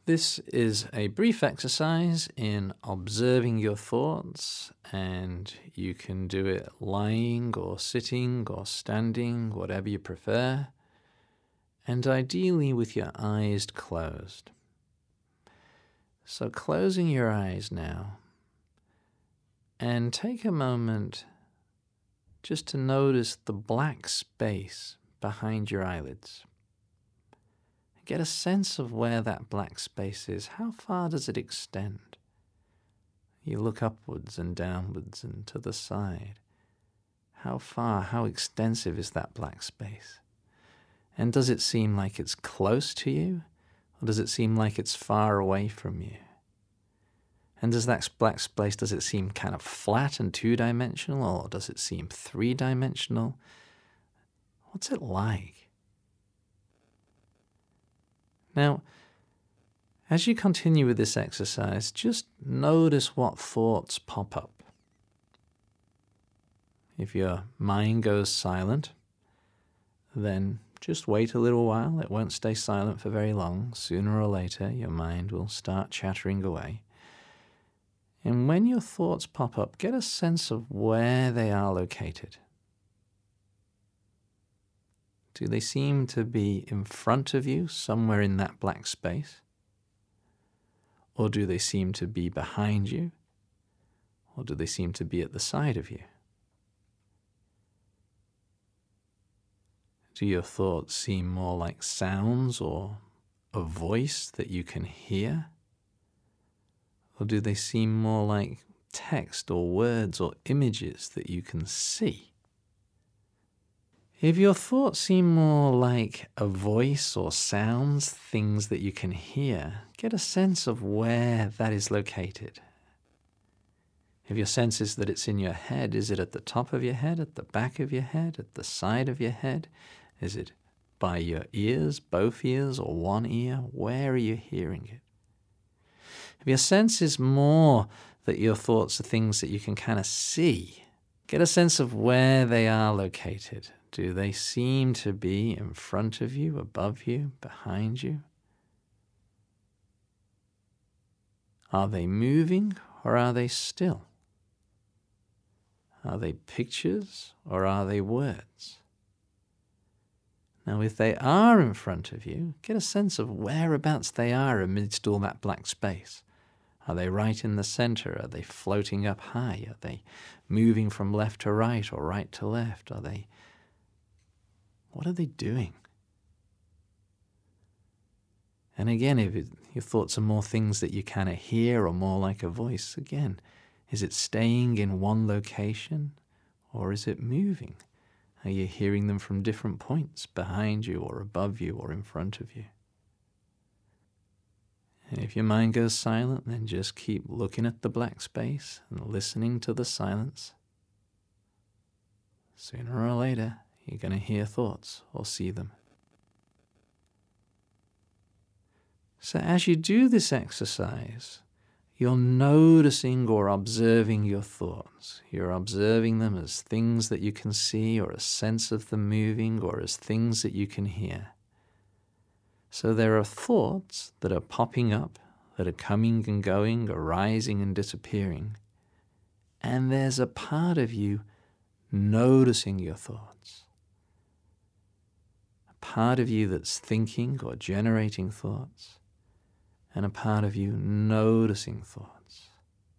This is a brief exercise in observing your thoughts, and you can do it lying or sitting or standing, whatever you prefer, and ideally with your eyes closed. So closing your eyes now, and take a moment just to notice the black space behind your eyelids. Get a sense of where that black space is. How far does it extend? You look upwards and downwards and to the side. How far, how extensive is that black space? And does it seem like it's close to you? Or does it seem like it's far away from you? And does that black space, does it seem kind of flat and two-dimensional, or does it seem three-dimensional? What's it like? Now, as you continue with this exercise, just notice what thoughts pop up. If your mind goes silent, then just wait a little while. It won't stay silent for very long. Sooner or later, your mind will start chattering away. And when your thoughts pop up, get a sense of where they are located. Do they seem to be in front of you, somewhere in that black space? Or do they seem to be behind you? Or do they seem to be at the side of you? Do your thoughts seem more like sounds or a voice that you can hear? Or do they seem more like text or words or images that you can see? If your thoughts seem more like a voice or sounds, things that you can hear, get a sense of where that is located. If your sense is that it's in your head, is it at the top of your head, at the back of your head, at the side of your head? Is it by your ears, both ears, or one ear? Where are you hearing it? If your sense is more that your thoughts are things that you can kind of see, get a sense of where they are located. Do they seem to be in front of you, above you, behind you? Are they moving or are they still? Are they pictures or are they words? Now, if they are in front of you, get a sense of whereabouts they are amidst all that black space. Are they right in the center? Are they floating up high? Are they moving from left to right or right to left? What are they doing? And again, if your thoughts are more things that you kind of hear or more like a voice, again, is it staying in one location or is it moving? Are you hearing them from different points, behind you or above you or in front of you? And if your mind goes silent, then just keep looking at the black space and listening to the silence. Sooner or later, you're going to hear thoughts or see them. So as you do this exercise, you're noticing or observing your thoughts. You're observing them as things that you can see or a sense of them moving or as things that you can hear. So there are thoughts that are popping up, that are coming and going, arising and disappearing. And there's a part of you noticing your thoughts. A part of you that's thinking or generating thoughts, and a part of you noticing thoughts.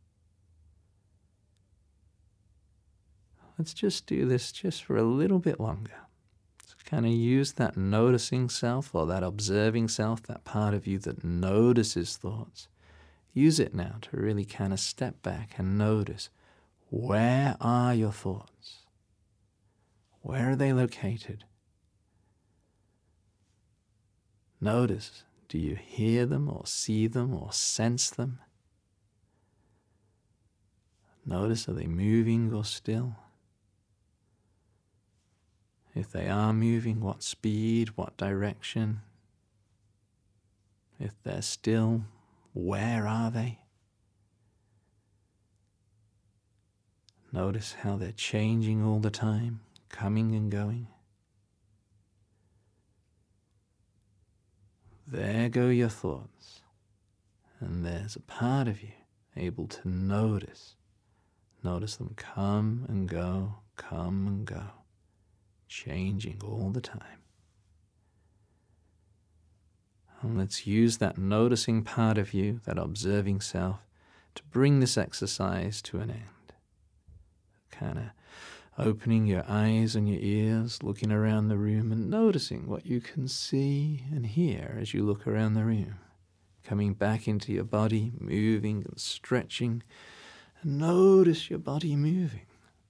Let's just do this just for a little bit longer. Kind of use that noticing self or that observing self, that part of you that notices thoughts. Use it now to really kind of step back and notice, where are your thoughts? Where are they located? Notice, do you hear them or see them or sense them? Notice, are they moving or still? If they are moving, what speed, what direction? If they're still, where are they? Notice how they're changing all the time, coming and going. There go your thoughts. And there's a part of you able to notice them come and go, changing all the time. And let's use that noticing part of you, that observing self, to bring this exercise to an end. Kind of opening your eyes and your ears, looking around the room and noticing what you can see and hear as you look around the room. Coming back into your body, moving and stretching. And notice your body moving.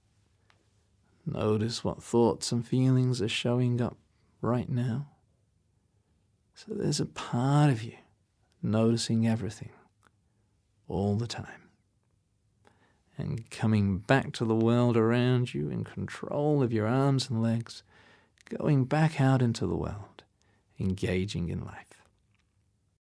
Notice what thoughts and feelings are showing up right now. So there's a part of you noticing everything all the time. And coming back to the world around you in control of your arms and legs, going back out into the world, engaging in life.